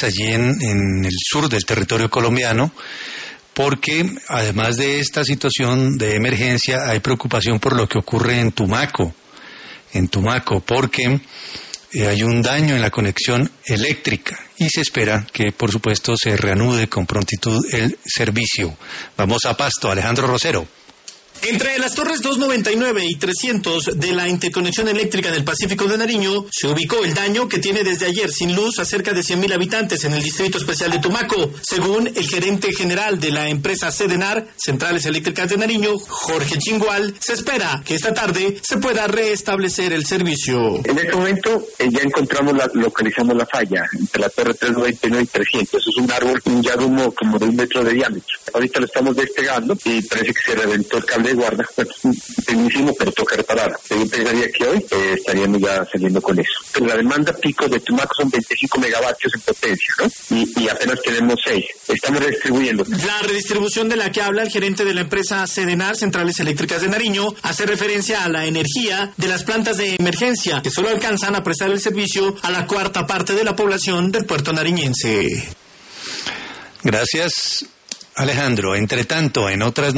allí en el sur del territorio colombiano, porque además de esta situación de emergencia hay preocupación por lo que ocurre en Tumaco, porque hay un daño en la conexión eléctrica y se espera que, por supuesto, se reanude con prontitud el servicio. Vamos a Pasto, Alejandro Rosero. Entre las torres 299 y 300 de la interconexión eléctrica del Pacífico de Nariño se ubicó el daño que tiene desde ayer sin luz a cerca de 100.000 habitantes en el Distrito Especial de Tumaco. Según el gerente general de la empresa Sedenar, Centrales Eléctricas de Nariño, Jorge Chingual, se espera que esta tarde se pueda restablecer el servicio. En este momento ya localizamos la falla entre la torre 399 y 300. Eso es un árbol, un yagumo como de 1 metro de diámetro. Ahorita lo estamos despegando y parece que se reventó el cable de guarda, tecnicismo, pero toca reparar. Yo pensaría que hoy estaríamos ya saliendo con eso. Pero la demanda pico de Tumaco son 25 megavatios en potencia, ¿no? Y apenas tenemos 6. Estamos redistribuyendo. La redistribución de la que habla el gerente de la empresa Sedenar, Centrales Eléctricas de Nariño, hace referencia a la energía de las plantas de emergencia, que solo alcanzan a prestar el servicio a la cuarta parte de la población del puerto nariñense. Gracias, Alejandro. Entre tanto, en otras